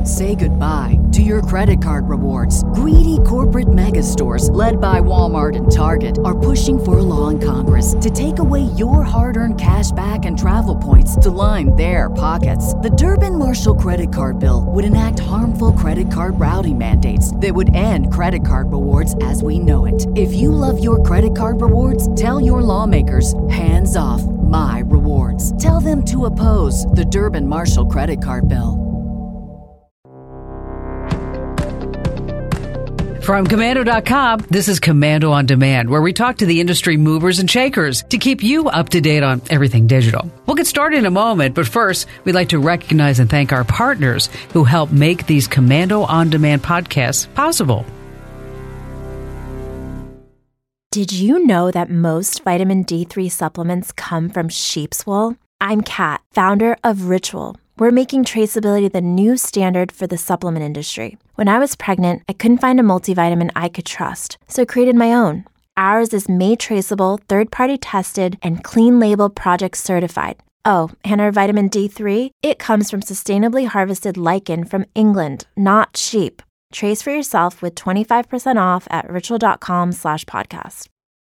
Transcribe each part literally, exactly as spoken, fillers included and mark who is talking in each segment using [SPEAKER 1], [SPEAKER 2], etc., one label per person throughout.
[SPEAKER 1] Say goodbye to your credit card rewards. Greedy corporate mega stores, led by Walmart and Target, are pushing for a law in Congress to take away your hard-earned cash back and travel points to line their pockets. The Durbin-Marshall credit card bill would enact harmful credit card routing mandates that would end credit card rewards as we know it. If you love your credit card rewards, tell your lawmakers, hands off my rewards. Tell them to oppose the Durbin-Marshall credit card bill.
[SPEAKER 2] From Komando dot com, this is Komando on Demand, where we talk to the industry movers and shakers to keep you up to date on everything digital. We'll get started in a moment, but first, we'd like to recognize and thank our partners who help make these Komando on Demand podcasts possible.
[SPEAKER 3] Did you know that most vitamin D three supplements come from sheep's wool? I'm Kat, founder of Ritual. We're making traceability the new standard for the supplement industry. When I was pregnant, I couldn't find a multivitamin I could trust, so I created my own. Ours is made traceable, third-party tested, and clean label project certified. Oh, and our vitamin D three? It comes from sustainably harvested lichen from England, not sheep. Trace for yourself with twenty-five percent off at ritual.com slash podcast.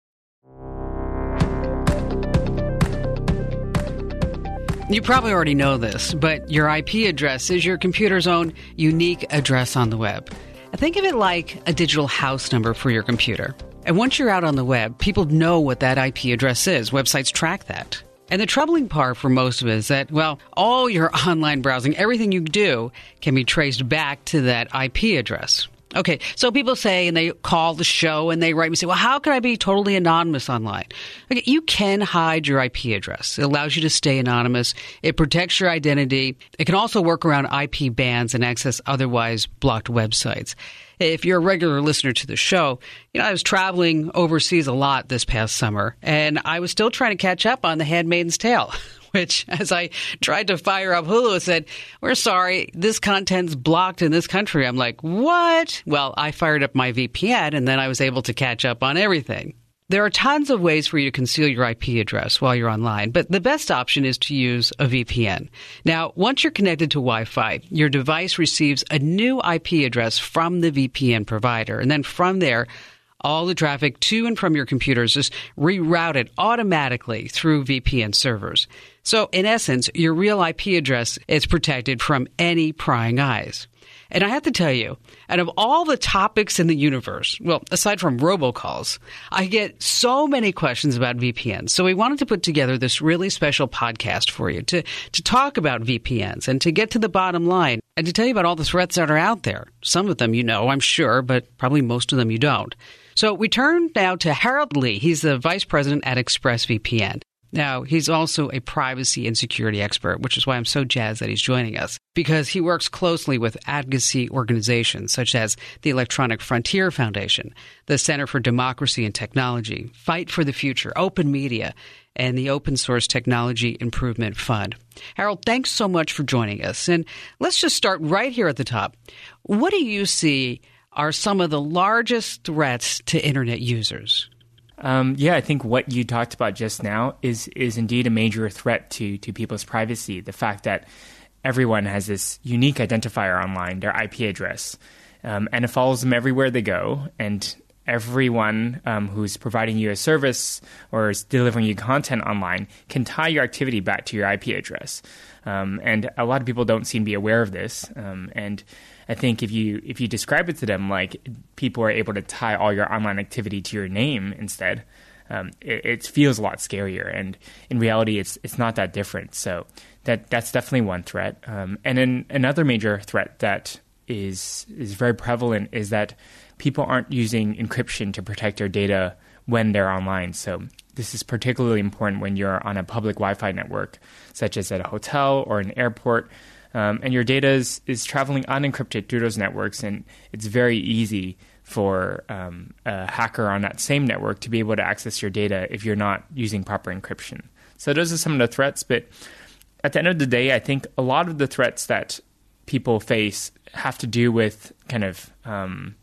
[SPEAKER 2] You probably already know this, but your I P address is your computer's own unique address on the web. Think of it like a digital house number for your computer. And once you're out on the web, people know what that I P address is. Websites track that. And the troubling part for most of it is that, well, all your online browsing, everything you do can be traced back to that I P address. Okay, so people say, and they call the show and they write me and say, well, how can I be totally anonymous online? Okay, you can hide your I P address. It allows you to stay anonymous. It protects your identity. It can also work around I P bans and access otherwise blocked websites. If you're a regular listener to the show, you know, I was traveling overseas a lot this past summer, and I was still trying to catch up on The Handmaid's Tale, which, as I tried to fire up Hulu, it said, we're sorry, this content's blocked in this country. I'm like, what? Well, I fired up my V P N, and then I was able to catch up on everything. There are tons of ways for you to conceal your I P address while you're online, but the best option is to use a V P N. Now, once you're connected to Wi-Fi, your device receives a new I P address from the V P N provider, and then from there, all the traffic to and from your computer is just rerouted automatically through V P N servers. So, in essence, your real I P address is protected from any prying eyes. And I have to tell you, out of all the topics in the universe, well, aside from robocalls, I get so many questions about V P Ns. So we wanted to put together this really special podcast for you to, to talk about V P Ns and to get to the bottom line and to tell you about all the threats that are out there. Some of them you know, I'm sure, but probably most of them you don't. So we turn now to Harold Lee. He's the vice president at ExpressVPN. Now, he's also a privacy and security expert, which is why I'm so jazzed that he's joining us, because he works closely with advocacy organizations such as the Electronic Frontier Foundation, the Center for Democracy and Technology, Fight for the Future, Open Media, and the Open Source Technology Improvement Fund. Harold, thanks so much for joining us. And let's just start right here at the top. What do you see are some of the largest threats to Internet users?
[SPEAKER 4] Um, yeah, I think what you talked about just now is is indeed a major threat to to people's privacy. The fact that everyone has this unique identifier online, their I P address, um, and it follows them everywhere they go. And everyone um, who's providing you a service or is delivering you content online can tie your activity back to your I P address. Um, and a lot of people don't seem to be aware of this. Um, and I think if you if you describe it to them like people are able to tie all your online activity to your name instead, um, it, it feels a lot scarier. And in reality, it's it's not that different. So that that's definitely one threat. Um, and then another major threat that is is very prevalent is that people aren't using encryption to protect their data when they're online. So this is particularly important when you're on a public Wi-Fi network, such as at a hotel or an airport. Um, and your data is, is traveling unencrypted through those networks, and it's very easy for um, a hacker on that same network to be able to access your data if you're not using proper encryption. So those are some of the threats, but at the end of the day, I think a lot of the threats that people face have to do with kind of um,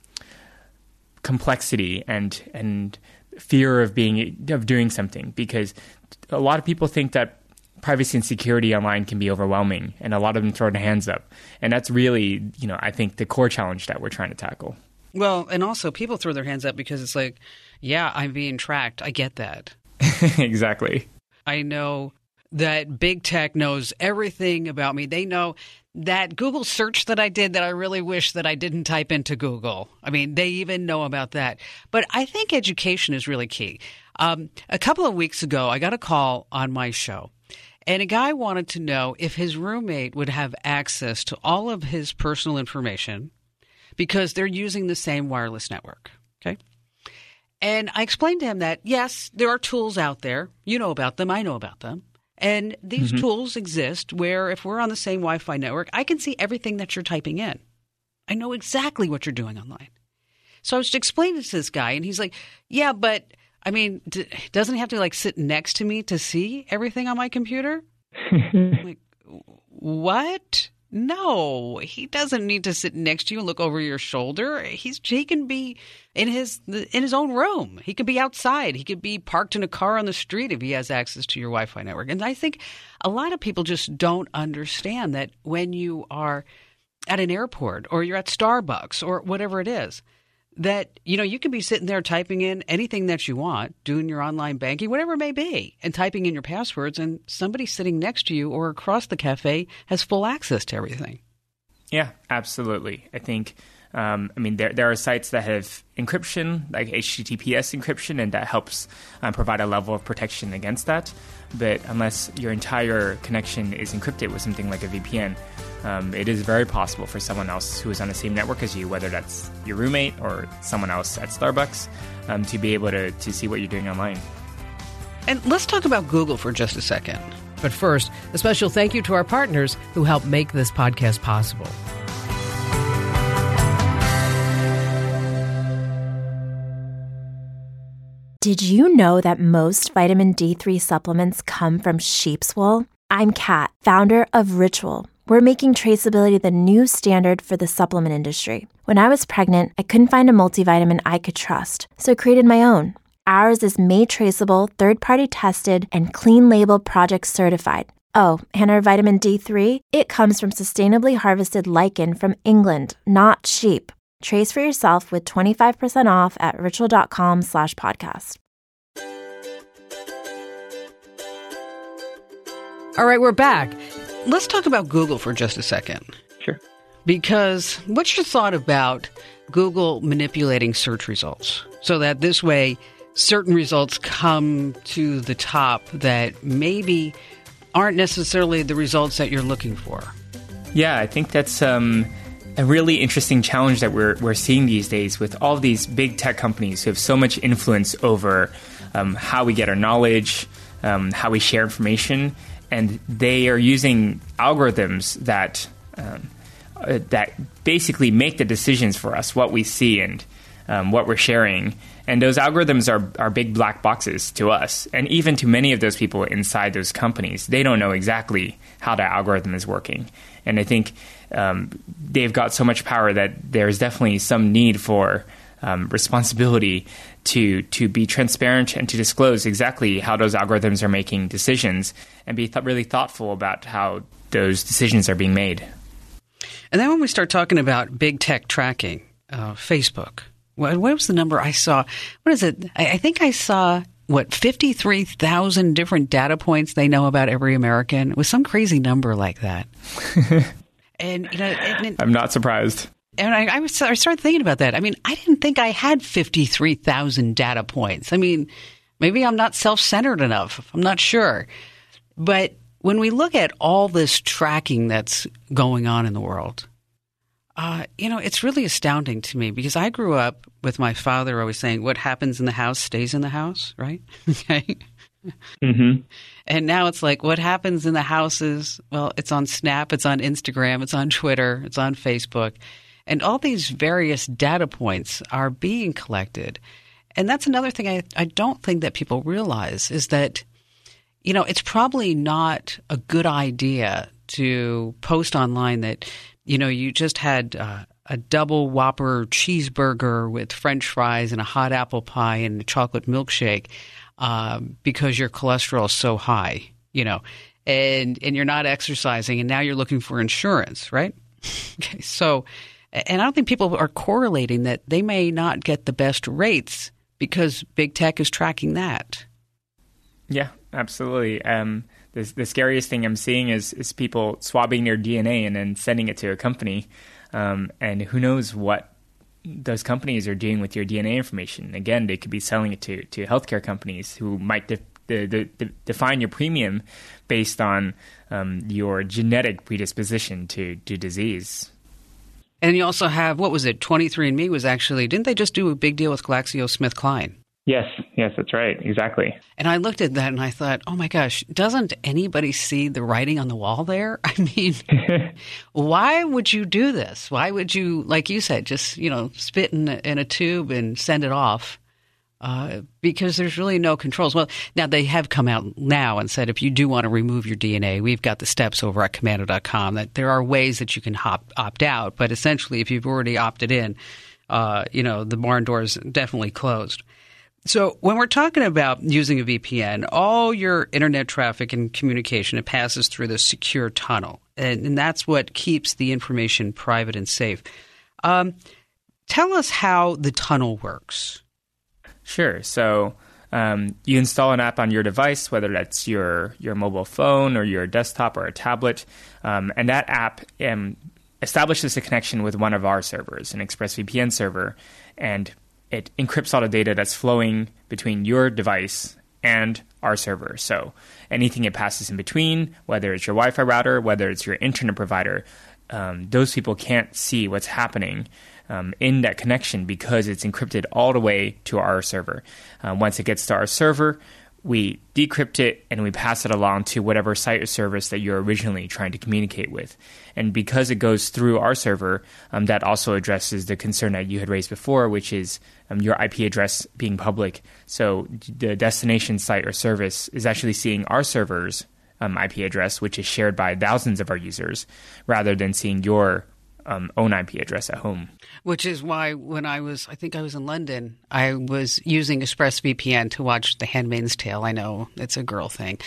[SPEAKER 4] complexity and and fear of being of doing something, because a lot of people think that privacy and security online can be overwhelming, and a lot of them throw their hands up. And that's really, you know, I think the core challenge that we're trying to tackle.
[SPEAKER 2] Well, and also people throw their hands up because it's like, yeah, I'm being tracked. I get that.
[SPEAKER 4] Exactly.
[SPEAKER 2] I know that big tech knows everything about me. They know that Google search that I did that I really wish that I didn't type into Google. I mean, they even know about that. But I think education is really key. Um, a couple of weeks ago, I got a call on my show, and a guy wanted to know if his roommate would have access to all of his personal information because they're using the same wireless network. Okay. And I explained to him that, yes, there are tools out there. You know about them. I know about them. And these mm-hmm. tools exist where if we're on the same Wi-Fi network, I can see everything that you're typing in. I know exactly what you're doing online. So I was explaining to this guy, and he's like, yeah, but, I mean, d- doesn't he have to, like, sit next to me to see everything on my computer? I'm like, what? No, he doesn't need to sit next to you and look over your shoulder. He's he can be in his in his own room. He could be outside. He could be parked in a car on the street if he has access to your Wi-Fi network. And I think a lot of people just don't understand that when you are at an airport or you're at Starbucks or whatever it is, that, you know, you can be sitting there typing in anything that you want, doing your online banking, whatever it may be, and typing in your passwords, and somebody sitting next to you or across the cafe has full access to everything.
[SPEAKER 4] Yeah, absolutely. I think, um, I mean, there there are sites that have encryption, like H T T P S encryption, and that helps um, provide a level of protection against that. But unless your entire connection is encrypted with something like a V P N, um, it is very possible for someone else who is on the same network as you, whether that's your roommate or someone else at Starbucks, um, to be able to, to see what you're doing online.
[SPEAKER 2] And let's talk about Google for just a second. But first, a special thank you to our partners who help make this podcast possible.
[SPEAKER 3] Did you know that most vitamin D three supplements come from sheep's wool? I'm Kat, founder of Ritual. We're making traceability the new standard for the supplement industry. When I was pregnant, I couldn't find a multivitamin I could trust, so I created my own. Ours is made traceable, third-party tested, and clean label project certified. Oh, and our vitamin D three? It comes from sustainably harvested lichen from England, not sheep. Trace for yourself with twenty-five percent off at ritual.com slash podcast.
[SPEAKER 2] All right, we're back. Let's talk about Google for just a second.
[SPEAKER 4] Sure.
[SPEAKER 2] Because what's your thought about Google manipulating search results so that this way certain results come to the top that maybe aren't necessarily the results that you're looking for?
[SPEAKER 4] Yeah, I think that's um, a really interesting challenge that we're we're seeing these days with all of these big tech companies who have so much influence over um, how we get our knowledge, um, how we share information. And they are using algorithms that um, uh, that basically make the decisions for us, what we see and um, what we're sharing. And those algorithms are, are big black boxes to us. And even to many of those people inside those companies, they don't know exactly how that algorithm is working. And I think um, they've got so much power that there's definitely some need for um, responsibility to to be transparent and to disclose exactly how those algorithms are making decisions and be th- really thoughtful about how those decisions are being made.
[SPEAKER 2] And then when we start talking about big tech tracking, uh, Facebook, what, what was the number I saw? What is it? I, I think I saw, what, fifty-three thousand different data points they know about every American. It was some crazy number like that. and, you know, and, and,
[SPEAKER 4] I'm not surprised.
[SPEAKER 2] And I, I, was, I started thinking about that. I mean, I didn't think I had fifty-three thousand data points. I mean, maybe I'm not self-centered enough. I'm not sure. But when we look at all this tracking that's going on in the world, uh, you know, it's really astounding to me because I grew up with my father always saying, what happens in the house stays in the house, right? Okay.
[SPEAKER 4] Mm-hmm.
[SPEAKER 2] And now it's like what happens in the house is, well, it's on Snap, it's on Instagram, it's on Twitter, it's on Facebook. And all these various data points are being collected. And that's another thing I, I don't think that people realize is that, you know, it's probably not a good idea to post online that, you know, you just had uh, a double Whopper cheeseburger with French fries and a hot apple pie and a chocolate milkshake um, because your cholesterol is so high, you know. and and you're not exercising, and now you're looking for insurance, right? Okay, so, and I don't think people are correlating that they may not get the best rates because big tech is tracking that.
[SPEAKER 4] Yeah, absolutely. Um, the, the scariest thing I'm seeing is is people swabbing their D N A and then sending it to a company, um, and who knows what those companies are doing with your D N A information. Again, they could be selling it to, to healthcare companies who might de- de- de- de- define your premium based on um, your genetic predisposition to, to disease.
[SPEAKER 2] And you also have, what was it, twenty-three and me was actually, didn't they just do a big deal with GlaxoSmithKline?
[SPEAKER 4] Yes, yes, that's right, exactly.
[SPEAKER 2] And I looked at that and I thought, oh my gosh, doesn't anybody see the writing on the wall there? I mean, why would you do this? Why would you, like you said, just, you know, spit in a, in a tube and send it off? Uh, because there's really no controls. Well, now they have come out now and said if you do want to remove your D N A, we've got the steps over at Komando dot com that there are ways that you can hop, opt out. But essentially, if you've already opted in, uh, you know, the barn door is definitely closed. So when we're talking about using a V P N, all your internet traffic and communication, it passes through this secure tunnel. And, and that's what keeps the information private and safe. Um, tell us how the tunnel works.
[SPEAKER 4] Sure. So um, you install an app on your device, whether that's your, your mobile phone or your desktop or a tablet. Um, and that app um, establishes a connection with one of our servers, an ExpressVPN server, and it encrypts all the data that's flowing between your device and our server. So anything it passes in between, whether it's your Wi-Fi router, whether it's your internet provider, um, those people can't see what's happening um, in that connection because it's encrypted all the way to our server. Uh, once it gets to our server, we decrypt it and we pass it along to whatever site or service that you're originally trying to communicate with. And because it goes through our server, um, that also addresses the concern that you had raised before, which is um, your I P address being public. So the destination site or service is actually seeing our server's um, I P address, which is shared by thousands of our users, rather than seeing your Um, own I P address at home.
[SPEAKER 2] Which is why when I was, I think I was in London, I was using ExpressVPN to watch The Handmaid's Tale. I know it's a girl thing.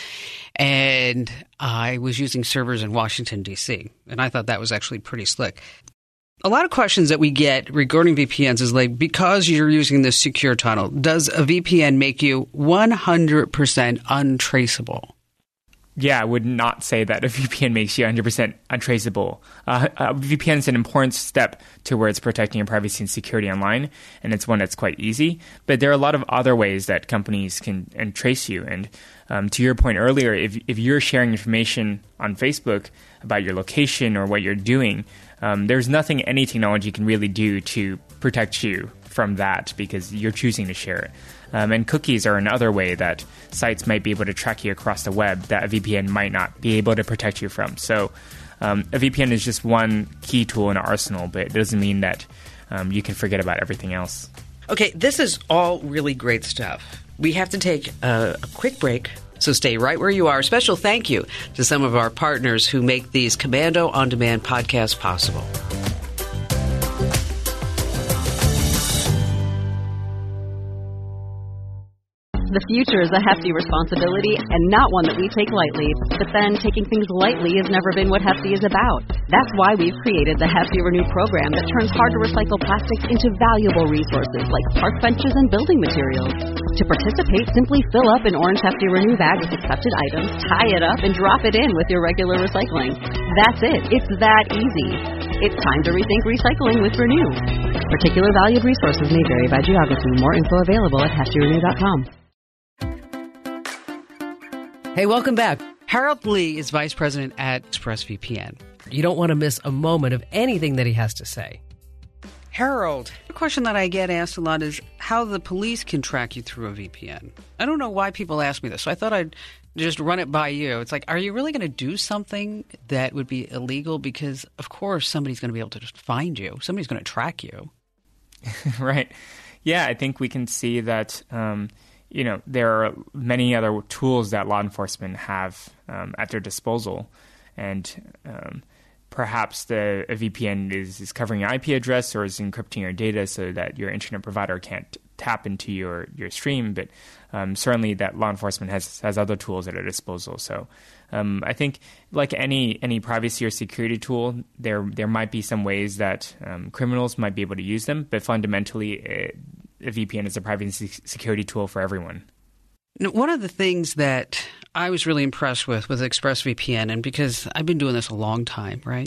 [SPEAKER 2] And I was using servers in Washington, D C. And I thought that was actually pretty slick. A lot of questions that we get regarding V P Ns is like, because you're using this secure tunnel, does a V P N make you one hundred percent untraceable?
[SPEAKER 4] Yeah, I would not say that a V P N makes you one hundred percent untraceable. Uh, a V P N is an important step towards protecting your privacy and security online, and it's one that's quite easy. But there are a lot of other ways that companies can and trace you. And um, to your point earlier, if if you're sharing information on Facebook about your location or what you're doing, um, there's nothing any technology can really do to protect you from that because you're choosing to share it. Um, and cookies are another way that sites might be able to track you across the web that a V P N might not be able to protect you from. So um, a V P N is just one key tool in our arsenal, but it doesn't mean that um, you can forget about everything else.
[SPEAKER 2] Okay, this is all really great stuff. We have to take a, a quick break, so stay right where you are. Special thank you to some of our partners who make these Komando On Demand podcasts possible.
[SPEAKER 5] The future is a hefty responsibility and not one that we take lightly. But then, taking things lightly has never been what Hefty is about. That's why we've created the Hefty Renew program that turns hard-to-recycle plastics into valuable resources like park benches and building materials. To participate, simply fill up an orange Hefty Renew bag with accepted items, tie it up, and drop it in with your regular recycling. That's it. It's that easy. It's time to rethink recycling with Renew. Particular valued resources may vary by geography. More info available at hefty renew dot com.
[SPEAKER 2] Hey, welcome back. Harold Lee is vice president at ExpressVPN.
[SPEAKER 6] You don't want to miss a moment of anything that he has to say.
[SPEAKER 2] Harold, a question that I get asked a lot is how the police can track you through a V P N. I don't know why people ask me this, so I thought I'd just run it by you. It's like, are you really going to do something that would be illegal? Because, of course, somebody's going to be able to just find you. Somebody's going to track you.
[SPEAKER 4] Right. Yeah, I think we can see that um, you know, there are many other tools that law enforcement have um, at their disposal. And um, perhaps the a V P N is, is covering your I P address or is encrypting your data so that your internet provider can't tap into your, your stream, but um, certainly that law enforcement has has other tools at their disposal. So um, I think like any any privacy or security tool, there there might be some ways that um, criminals might be able to use them, but fundamentally, it, a V P N is a privacy security tool for everyone.
[SPEAKER 2] One of the things that I was really impressed with with ExpressVPN, and because I've been doing this a long time, right?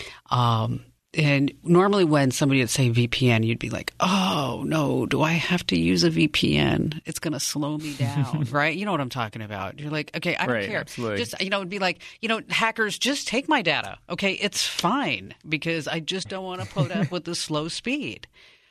[SPEAKER 2] Um, and normally when somebody would say V P N, you'd be like, oh, no, do I have to use a V P N? It's going to slow me down, right? You know what I'm talking about. You're like, okay, I don't
[SPEAKER 4] right,
[SPEAKER 2] care.
[SPEAKER 4] Absolutely.
[SPEAKER 2] Just, you know, it'd be like, you know, hackers, just take my data. Okay, it's fine because I just don't want to put up with the slow speed.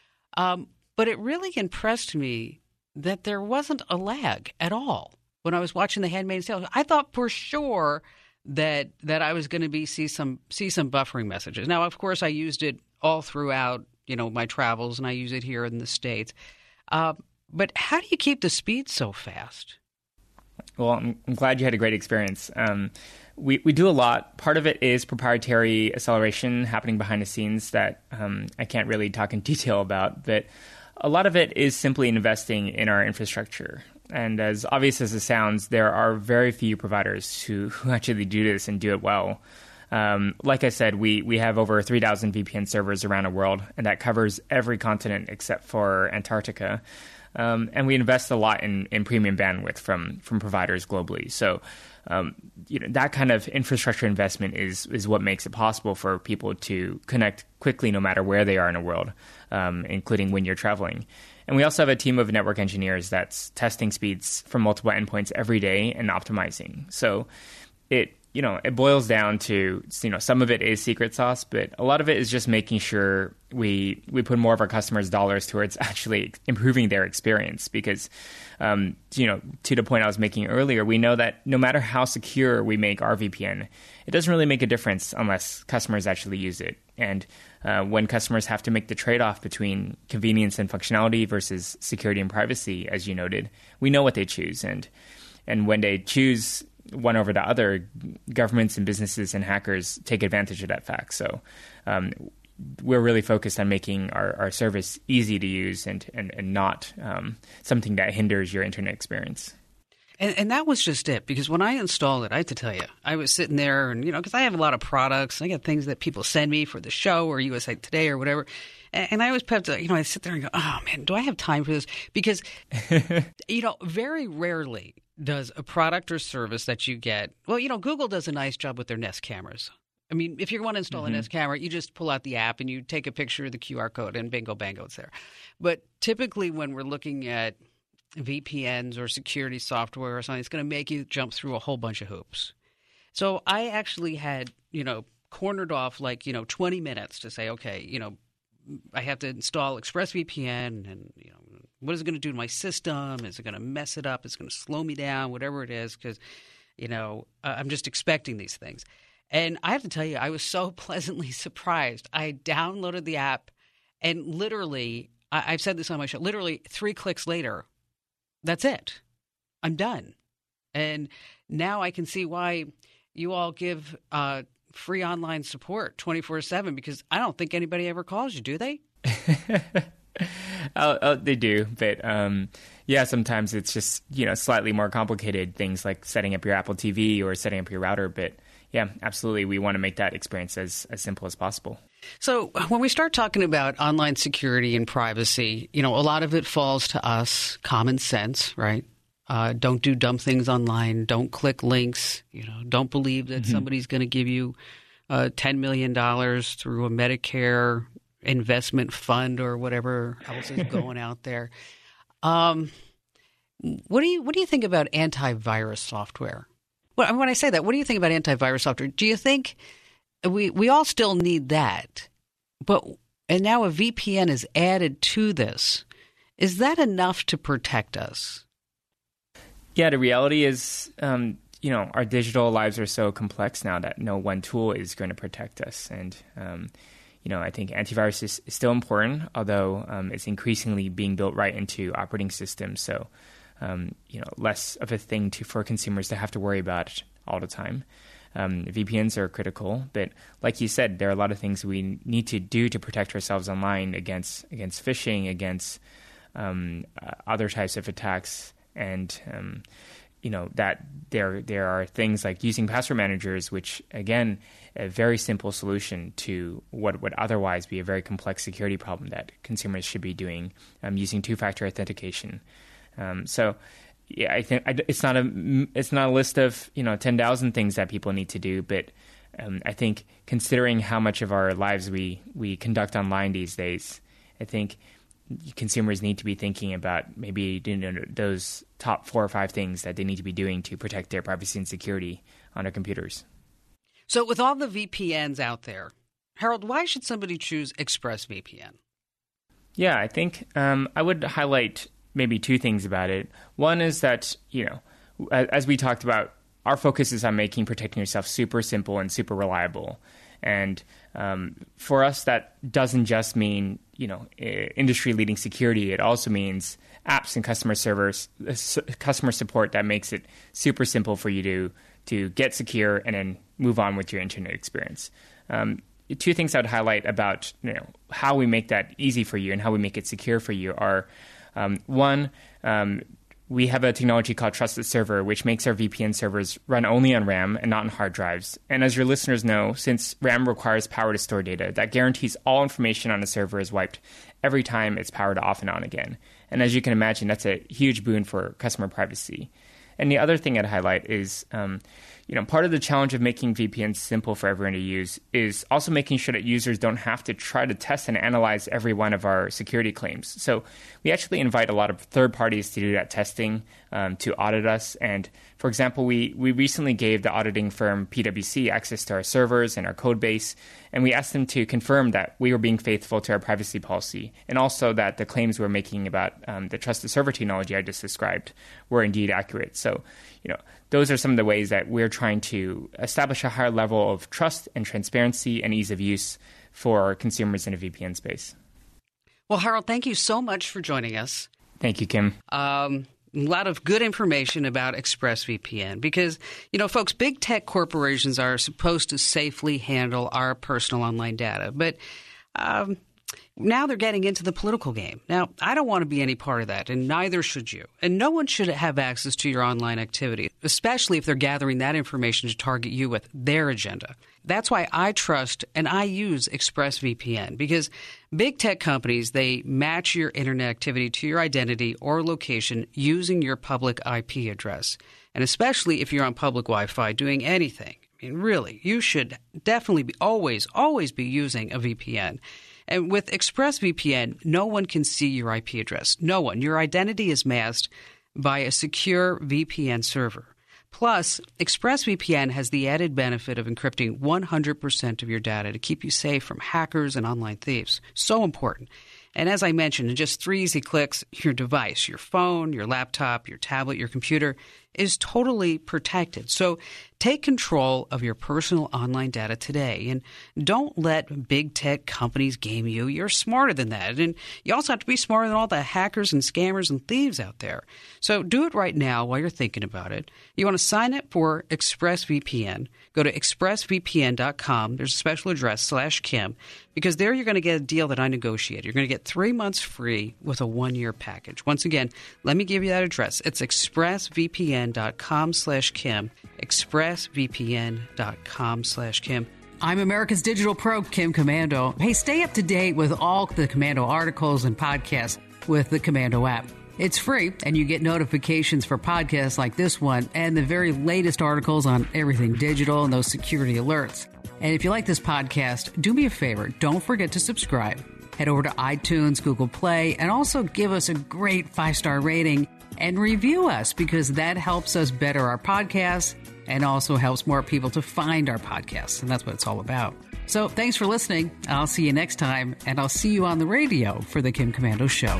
[SPEAKER 2] Um, but it really impressed me that there wasn't a lag at all when I was watching The Handmaid's Tale. I thought for sure that that I was going to be see some see some buffering messages. Now, of course, I used it all throughout, you know, my travels, and I use it here in the States. Uh, but how do you keep the speed so fast?
[SPEAKER 4] Well, I'm, I'm glad you had a great experience. Um, we we do a lot. Part of it is proprietary acceleration happening behind the scenes that um, I can't really talk in detail about, but a lot of it is simply investing in our infrastructure. And as obvious as it sounds, there are very few providers who, who actually do this and do it well. Um, like I said, we, we have over three thousand V P N servers around the world, and that covers every continent except for Antarctica. Um, and we invest a lot in, in premium bandwidth from, from providers globally. So um, you know, that kind of infrastructure investment is, is what makes it possible for people to connect quickly no matter where they are in the world, um, including when you're traveling. And we also have a team of network engineers that's testing speeds from multiple endpoints every day and optimizing. So it, you know, it boils down to, you know, some of it is secret sauce, but a lot of it is just making sure we we put more of our customers' dollars towards actually improving their experience. Because, um, you know, to the point I was making earlier, we know that no matter how secure we make our V P N, it doesn't really make a difference unless customers actually use it. And uh, when customers have to make the trade-off between convenience and functionality versus security and privacy, as you noted, we know what they choose. And and when they choose one over the other, governments and businesses and hackers take advantage of that fact. So um, we're really focused on making our, our service easy to use and, and, and not um, something that hinders your internet experience.
[SPEAKER 2] And, and that was just it, because when I installed it, I have to tell you, I was sitting there and, you know, because I have a lot of products. I got things that people send me for the show or U S A Today or whatever. And, and I always have to, you know, I sit there and go, oh, man, do I have time for this? Because, you know, very rarely does a product or service that you get, well, you know, Google does a nice job with their Nest cameras. I mean, if you want to install mm-hmm. a Nest camera, you just pull out the app and you take a picture of the Q R code and bingo, bango, it's there. But typically when we're looking at V P Ns or security software or something, it's going to make you jump through a whole bunch of hoops. So I actually had, you know, cornered off like, you know, twenty minutes to say, okay, you know, I have to install ExpressVPN and, you know, what is it going to do to my system? Is it going to mess it up? Is it going to slow me down? Whatever it is, because, you know, I'm just expecting these things. And I have to tell you, I was so pleasantly surprised. I downloaded the app and literally, I, I've said this on my show, literally three clicks later, that's it. I'm done. And now I can see why you all give uh, free online support twenty-four seven, because I don't think anybody ever calls you, do they?
[SPEAKER 4] oh, oh, they do. But um, yeah, sometimes it's just, you know, slightly more complicated things like setting up your Apple T V or setting up your router. But yeah, absolutely. We want to make that experience as, as simple as possible.
[SPEAKER 2] So when we start talking about online security and privacy, you know, a lot of it falls to us, common sense, right? Uh, don't do dumb things online. Don't click links. You know, don't believe that mm-hmm. somebody's going to give you uh, ten million dollars through a Medicare investment fund or whatever else is going out there. Um, what do you what do you think about antivirus software? Well, when I say that, what do you think about antivirus software? Do you think we we all still need that, but and now a V P N is added to this? Is that enough to protect us?
[SPEAKER 4] Yeah, the reality is, um, you know, our digital lives are so complex now that no one tool is going to protect us. And, um, you know, I think antivirus is, is still important, although um, it's increasingly being built right into operating systems. So, um, you know, less of a thing to for consumers to have to worry about all the time. Um, V P Ns are critical, but like you said, there are a lot of things we need to do to protect ourselves online against against phishing, against um, uh, other types of attacks, and um, you know that there there are things like using password managers, which again, a very simple solution to what would otherwise be a very complex security problem that consumers should be doing, um, using two-factor authentication. Um, so. Yeah, I think I, it's not a it's not a list of you know ten thousand things that people need to do, but um, I think considering how much of our lives we we conduct online these days, I think consumers need to be thinking about maybe you know, those top four or five things that they need to be doing to protect their privacy and security on their computers.
[SPEAKER 2] So, with all the V P Ns out there, Harold, why should somebody choose ExpressVPN?
[SPEAKER 4] Yeah, I think um, I would highlight maybe two things about it. One is that, you know, as we talked about, our focus is on making protecting yourself super simple and super reliable. And um, for us, that doesn't just mean, you know, industry-leading security. It also means apps and customer servers, customer support that makes it super simple for you to to get secure and then move on with your internet experience. Um, two things I would highlight about, you know, how we make that easy for you and how we make it secure for you are, Um, one, um, we have a technology called Trusted Server, which makes our V P N servers run only on RAM and not on hard drives. And as your listeners know, since RAM requires power to store data, that guarantees all information on a server is wiped every time it's powered off and on again. And as you can imagine, that's a huge boon for customer privacy. And the other thing I'd highlight is, um, you know, part of the challenge of making V P Ns simple for everyone to use is also making sure that users don't have to try to test and analyze every one of our security claims. So we actually invite a lot of third parties to do that testing, um, to audit us. And for example, we, we recently gave the auditing firm PwC access to our servers and our code base, and we asked them to confirm that we were being faithful to our privacy policy, and also that the claims we're making about um, the trusted server technology I just described were indeed accurate. So, you know, those are some of the ways that we're trying to establish a higher level of trust and transparency and ease of use for consumers in a V P N space.
[SPEAKER 2] Well, Harold, thank you so much for joining us.
[SPEAKER 4] Thank you, Kim.
[SPEAKER 2] Um, a lot of good information about ExpressVPN because, you know, folks, big tech corporations are supposed to safely handle our personal online data. But um, now they're getting into the political game. Now, I don't want to be any part of that, and neither should you. And no one should have access to your online activity, especially if they're gathering that information to target you with their agenda. That's why I trust and I use ExpressVPN, because big tech companies, they match your internet activity to your identity or location using your public I P address. And especially if you're on public Wi-Fi doing anything. I mean, really, you should definitely be always, always be using a V P N. And with ExpressVPN, no one can see your I P address. No one. Your identity is masked by a secure V P N server. Plus, ExpressVPN has the added benefit of encrypting one hundred percent of your data to keep you safe from hackers and online thieves. So important. And as I mentioned, in just three easy clicks, your device, your phone, your laptop, your tablet, your computer is totally protected. So take control of your personal online data today, and don't let big tech companies game you. You're smarter than that. And you also have to be smarter than all the hackers and scammers and thieves out there. So do it right now while you're thinking about it. You want to sign up for ExpressVPN. Go to expressvpn dot com. There's a special address, slash Kim, because there you're going to get a deal that I negotiated. You're going to get three months free with a one-year package. Once again, let me give you that address. It's expressvpn dot com slash Kim. expressvpn dot com slash Kim. I'm America's Digital Pro, Kim Komando. Hey, stay up to date with all the Komando articles and podcasts with the Komando app. It's free, and you get notifications for podcasts like this one and the very latest articles on everything digital and those security alerts. And if you like this podcast, do me a favor. Don't forget to subscribe. Head over to iTunes, Google Play, and also give us a great five-star rating and review us, because that helps us better our podcasts and also helps more people to find our podcasts. And that's what it's all about. So thanks for listening. I'll see you next time, and I'll see you on the radio for the Kim Komando Show.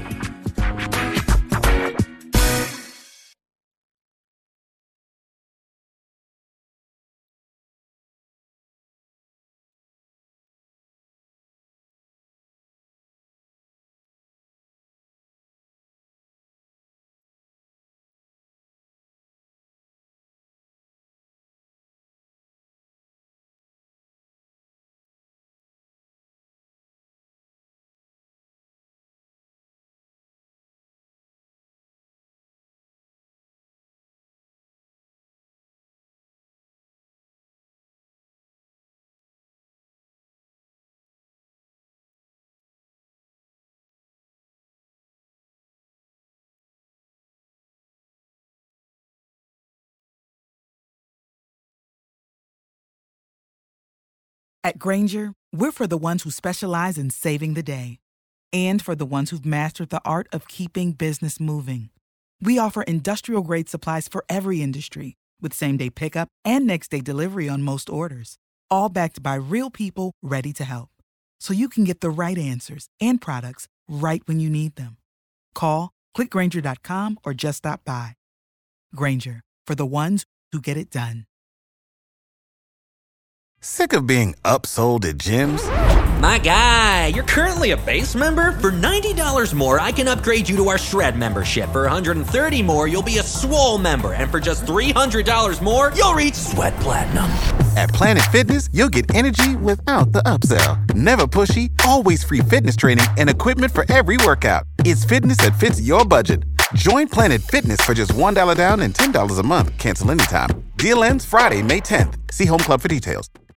[SPEAKER 7] At Grainger, we're for the ones who specialize in saving the day and for the ones who've mastered the art of keeping business moving. We offer industrial-grade supplies for every industry with same-day pickup and next-day delivery on most orders, all backed by real people ready to help. So you can get the right answers and products right when you need them. Call, click Grainger dot com, or just stop by. Grainger, for the ones who get it done.
[SPEAKER 8] Sick of being upsold at gyms?
[SPEAKER 9] My guy, you're currently a base member? For ninety dollars more, I can upgrade you to our Shred membership. For one hundred thirty dollars more, you'll be a Swole member. And for just three hundred dollars more, you'll reach Sweat Platinum.
[SPEAKER 8] At Planet Fitness, you'll get energy without the upsell. Never pushy, always free fitness training and equipment for every workout. It's fitness that fits your budget. Join Planet Fitness for just one dollar down and ten dollars a month. Cancel anytime. Deal ends Friday, May tenth. See Home Club for details.